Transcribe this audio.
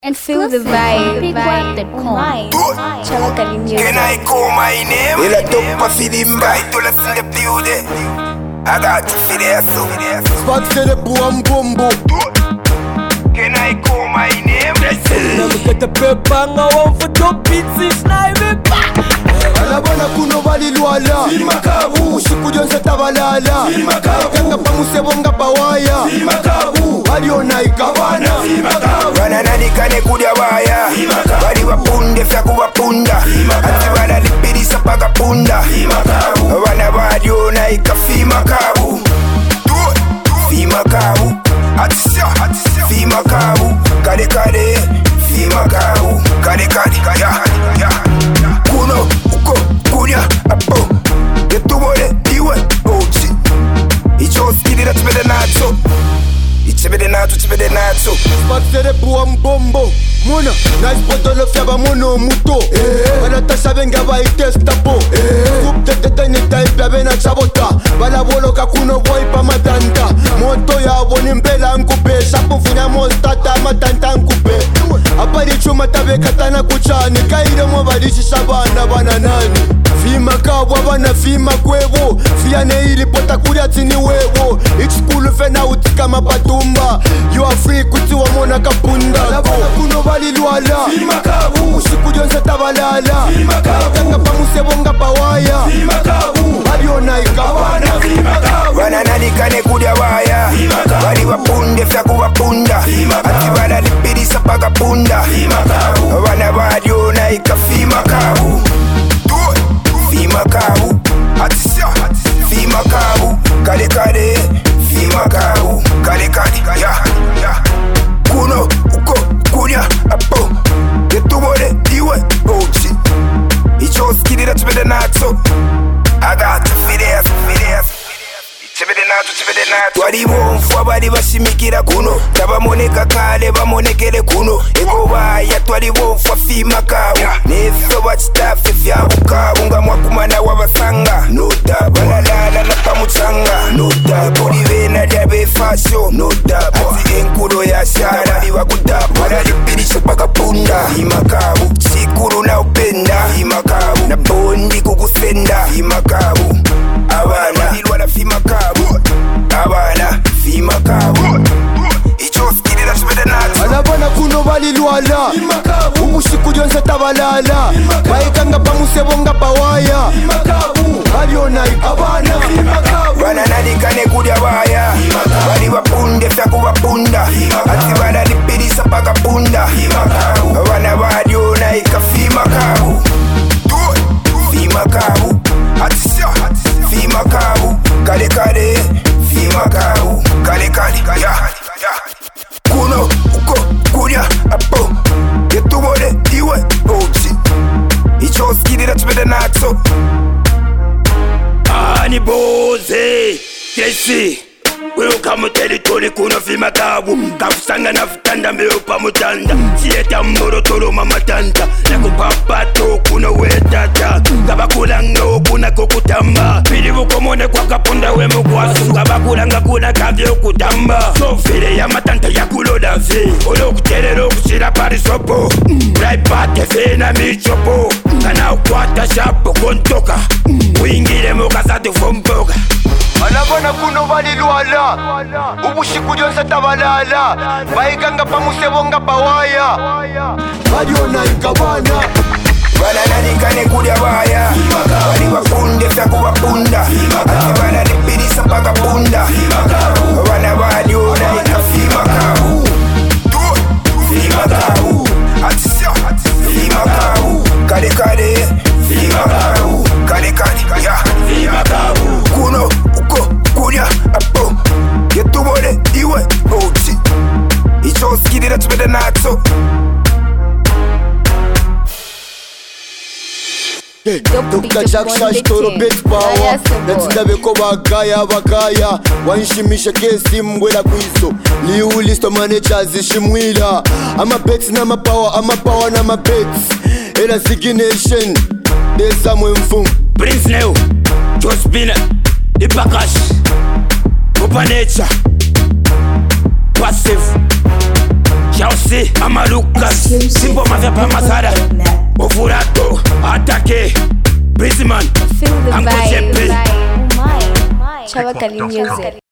And feel the vibe. Chalakali music. Can I call my name? Il a top pas fini m'baille, tout la in the building. I got to feel it, so. Spot to the boom boom boom. Can I call my name? Never get the paper, I want for dope pizza, snipe. Alabona kuno bali luala Makabu Ushiku jonse tabalala Makabu Kanga pamusebo nga pawaya Makabu Aliona ikabana Makabu Wana nani kane kudia waya Wali wapunde fyaku wapunda Ati wala lipirisa paka punda Wana wadiona ikafi makabu Fi makabu Atisya Fi makabu Kade kade Fi makabu Kade kade Ya Kuno uko kunya apo Yetubole iwe ochi Icho skidi da tibede nato Ichibede nato Spot to the boom boom boom. Muna Nice bottle of yaba mono muto Bala tasha venga ba itesta po Kup te teni type ya bena chabota Bala bolo kakuno boy pa matanta Moto ya boni mbela nkupe Shapu fina mostata matanta nkupe Apari chuma tabe katana kuchani Kaire mo badishi shabana bana nani Fima kabwa bana fima kwevo Fiane ili pota kuria tini wevo Ichikulu fena utika mapatumba You are free kuti wa mona kapunda Labana kuno bali luala Makabu Ushiku jonse tabalala Makabu Kanga pamusebo nga pawaya Makabu Aliona ikabana Wana nani kane kudia waya Wali wapunde fyaku wapunda Ati wala lipirisa paka punda Wana wadiona ikafi makabu Fi makabu Atisya Fi makabu Kade kade Fi makabu Kade kade Ya Kuno uko kunya apo Yetubole iwe ochi Icho skidi da tibede nato I got to feel it Chibede nato Wadi wonfwa badi bashimikira kuno Tabamoneka kale bamonekele kuno Ego baya twadi wonfwa fi makabu Nefyo bachitafe fya bukabu Nga mwakumana wabasanga Nota balalala na pamuchanga Nota Kuri vena diabe fasyo Nota Ati enkudo ya shara Wadi wakudapa Wadi pirisho paka punda Fi makabu Chikuru na upenda Fi makabu Na bondi kukusenda Fi makabu Abana Ilwala fi makabu Abana Fi makabu Icho skidi da chibede nato Alabona kuno bali luala Makabu Ushiku jonse tabalala Baikanga pamusebo nga pawaya Makabu Aliona ikabana Wana nani kane kudia waya Wali wapunde fyaku wapunda Ati wala lipirisa paka punda Wana wadiona ikafi makabu Fi makabu Atisya Fi makabu Kade kade Fi makabu Kade kade Ya Kuno uko kunya apo Yetubole iwe ochi Icho skidi da tibede nato Ani boze Kesi Welcome territory kuno fi makabu Kafusanga na futanda mbeo pa mutanda Sieta mboro tolo mamatanda Naku papato kuno wetata Kabakulanga okuna kokutamba Pilivu komone kwa kapunda we mukwasu Kabakulanga kuna kavyo kutamba Sofile ya matanta ya kuloda fi Olo kuterero kushira parisopo Raipate fe na michopo Kana ukwata shapo kontoka Wingile mokasatu fomboka Alabona kuno bali luala Ubushiku jonse tabalala Baikanga pamusebo nga pawaya Aliona ikabana Wana nani kane kudia waya Wali wapunde fyaku wapunda Ati wala lipirisa paka punda Wana wadiona ikafi makabu Fi makabu Atisya Fi makabu Kade kade Fi makabu Kade kade Ya Fi makabu Kuno uko kunya apo Yetubole iwe ochi Icho skidi da tibede nato Dr. Jackson Storo Bit Power Netsindabe ko bagaya Wanshimisha kesi mbwela kwiso Liulisto managers ishimwila Ama bets na mapower na mabets Ela Ziggy Nation Desamwe mfumu Prince Neo Jospina Ipakash Opa Nature Passive Chelsea, Mama Lucas, Simple Mafia Pamasada, Ovurato, Atake, Brizman, Feel the Uncle vibe. Jeppe. Oh my. Chavakali music.